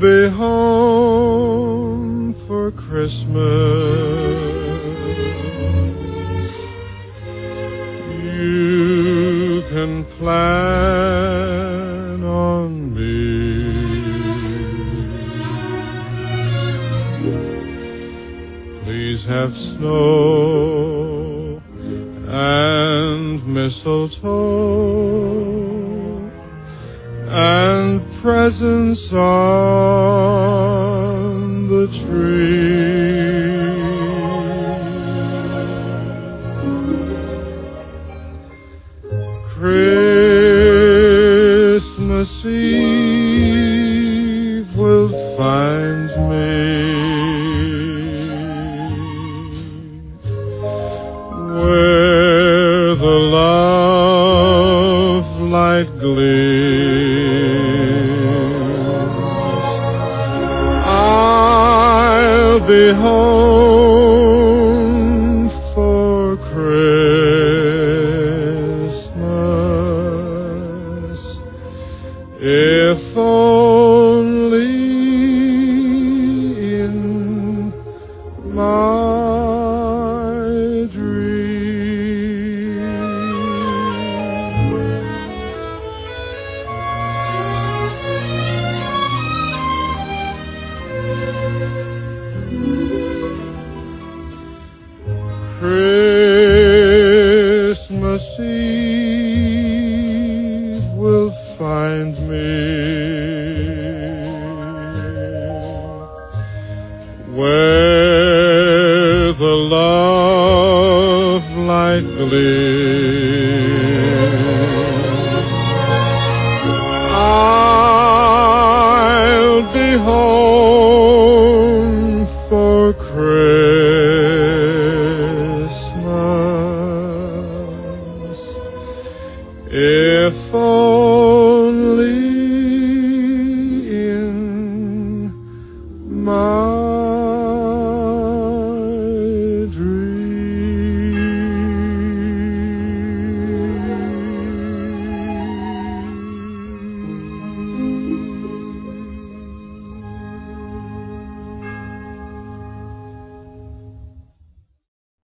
be home for Christmas. You can plan on me. Please have snow and mistletoe and presents on the tree. Christmas Eve will find me where the love light gleams. I'll be home for Christmas, if only in my dream. Christmas Eve will find me where the love light gleams. I'll be home for Christmas, if